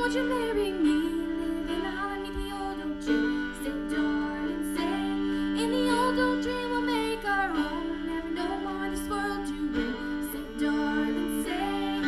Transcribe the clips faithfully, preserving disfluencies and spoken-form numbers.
would you marry me? Live in the hollow beneath the old oak tree. Say, darling, say, in the old oak tree we'll make our home. Never no more this world to bring. Say, darling, say.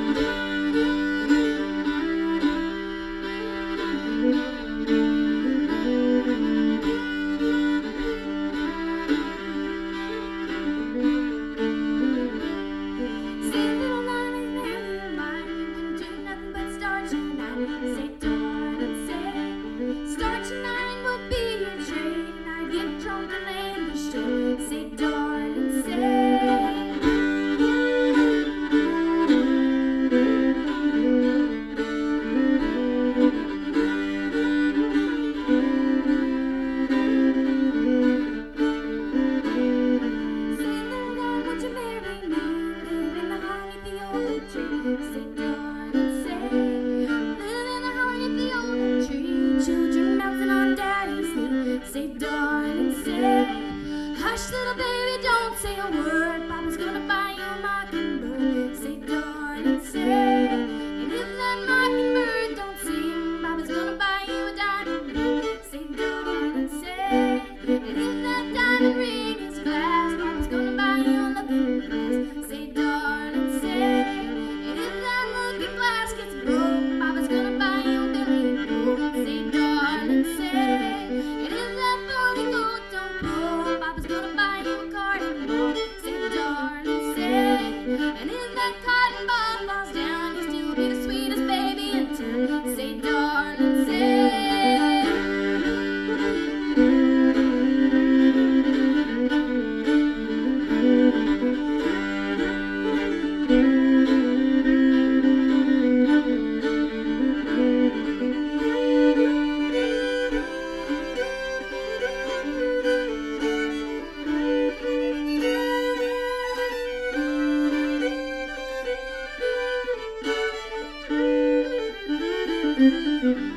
Say, little Lonnie, little mine, you wouldn't do nothing but start tonight. Say, darling, say, start tonight would be your trade, and I'd get drunk and lay in the shade. Say, darling, say. Say, darling, say, live in the hollow beneath the old oak tree, children bouncing on daddy's knee. Say, darling, say, hush, little baby, don't say a word. Papa's gonna buy you a mockingbird. Say, darling, say, and if that mockingbird don't sing, Papa's gonna buy you a diamond ring. Say, darling, say, and if that diamond ring is glass, Papa's gonna buy you a looking glass. Say, darling, say. Papa's gonna buy you a billion gold. Say, darling, say, and if that floating gold don't blow, Papa's gonna buy you a cotton ball. Say, darling, say, and if that cotton ball falls down, you'll still be the sweetest baby in town. Say, darling, say. Thank you.